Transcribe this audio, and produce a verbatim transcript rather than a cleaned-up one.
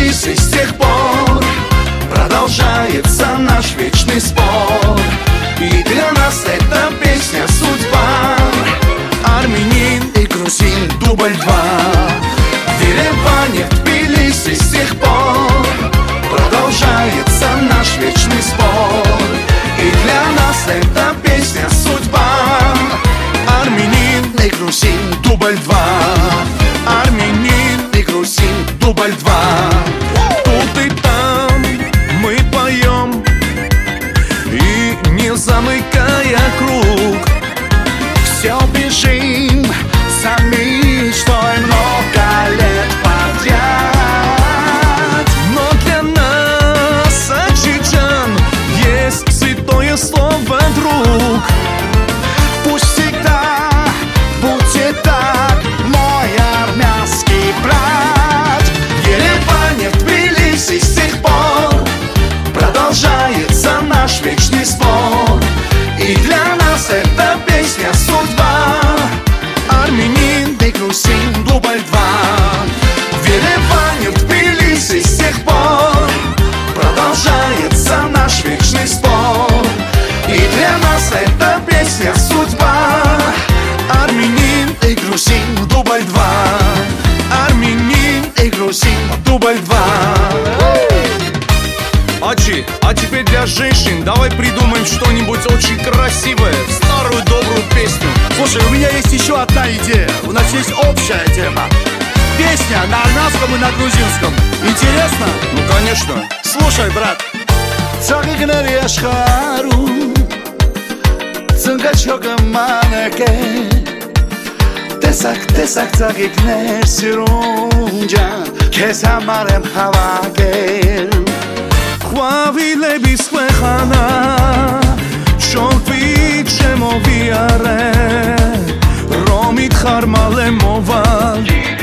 Тбилиси с тех пор продолжается наш вечный спор. И для нас эта песня судьба. Армянин и грузин, дубль два. В Ереване, в Тбилиси с тех пор продолжается наш вечный спор. И для нас эта песня судьба. Армянин и грузин, дубль два. Армянин и грузин, дубль два. Тут и там мы поем, и не замыкая круг, все бежим за мечтой много лет подряд. Но для нас, аджиджан, есть святое слово «друг». Пусть всегда будет так, мой армянский брат. В Ереване, в Тбилиси с тех пор продолжается наш вечный спор. И для нас эта песня судьба. Армянин и грузин, дубль два. В Ереване, в Тбилиси с тех пор продолжается наш вечный спор. И для нас эта песня судьба. Армянин и грузин, дубль два. Армянин и грузин, дубль два. Аджи, а теперь для женщин давай придумаем что-нибудь очень красивое, старую добрую песню. Слушай, у меня есть еще одна идея. У нас есть общая тема. Песня на армянском и на грузинском. Интересно? Ну конечно. Слушай, брат. Ծաղիկների աշխարհում ծնկաչոկը մանակ է, տեսակ տեսակ ծաղիկներ սիրուն ջան, քեզ համար եմ հավաքել։ Խավի լեբիս խանա շոկվի չեմովի արե ռոմիտ խարմալ եմ մովալ